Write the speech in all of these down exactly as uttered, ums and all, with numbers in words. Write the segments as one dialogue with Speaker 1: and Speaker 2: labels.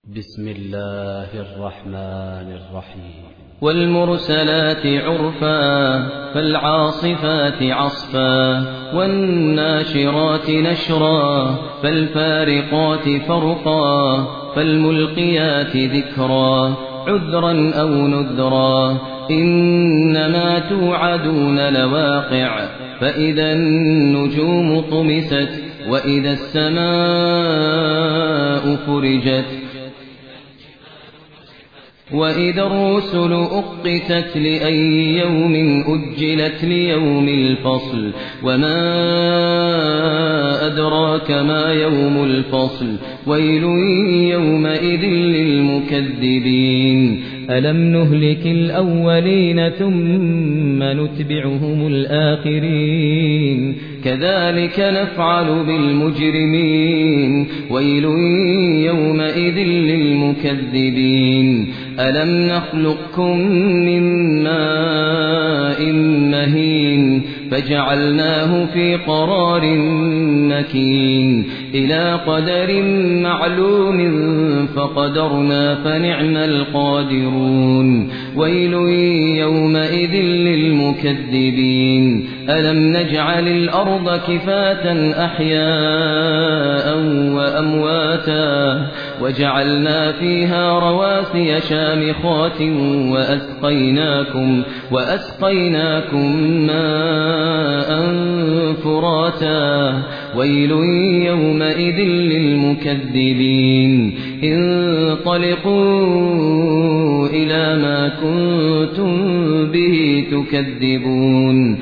Speaker 1: بسم الله الرحمن الرحيم.
Speaker 2: والمرسلات عرفا فالعاصفات عصفا والناشرات نشرا فالفارقات فرقا فالملقيات ذكرا عذرا أو نذرا إنما توعدون لواقع فإذا النجوم طمست وإذا السماء فرجت وإذا الرسل أقتت لأي يوم أجلت ليوم الفصل وما أدراك ما يوم الفصل ويل يومئذ للمكذبين
Speaker 3: ألم نهلك الأولين ثم نتبعهم الآخرين
Speaker 2: كذلك نفعل بالمجرمين ويل يومئذ للمكذبين ألم نخلقكم من ماء مهين فجعلناه في قرار مكين إلى قدر معلوم فقدرنا فنعم القادرون ويل يومئذ للمكذبين ألم نجعل الأرض كفاة أحياء وأمواتا وجعلنا فيها رواسي شامخات وأسقيناكم, وأسقيناكم ماء فراتا ويل يومئذ للمكذبين انطلقوا إلى ما كنتم به تكذبون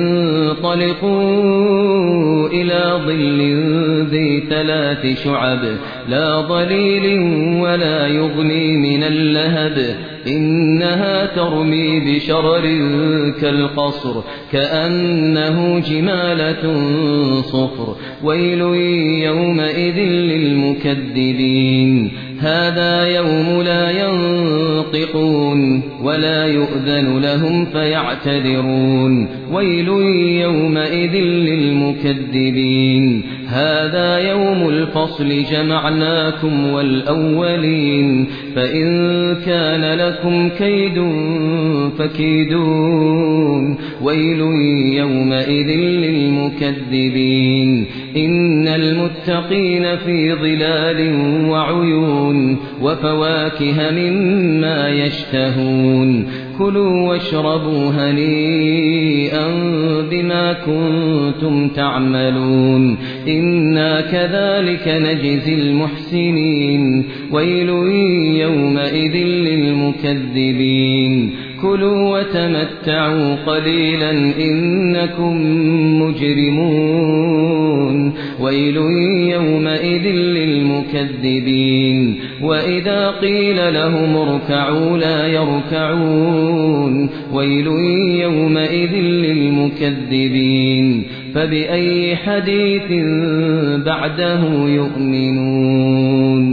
Speaker 2: انطلقوا إلى ظل ذي ثلاث شعب لا ظليل ولا يغني من اللهب إنها ترمي بشرر كالقصر كأنه جمالة صفر ويل يومئذ للمكذبين هذا يوم لا ينطقون ولا يؤذن لهم فيعتذرون ويل يومئذ للمكذبين هذا يوم الفصل جمعناكم والأولين فإن كان لكم كيد فكيدون ويل يومئذ للمكذبين إن المتقين في ظلال وعيون وفواكه مما يشتهون كلوا واشربوا هنيئا بما كنتم تعملون إنا كذلك نجزي المحسنين ويل يومئذ للمكذبين كلوا وتمتعوا قليلا إنكم مجرمون ويل يومئذ للمكذبين وإذا قيل لهم اركعوا لا يركعون ويل يومئذ للمكذبين فبأي حديث بعده يؤمنون.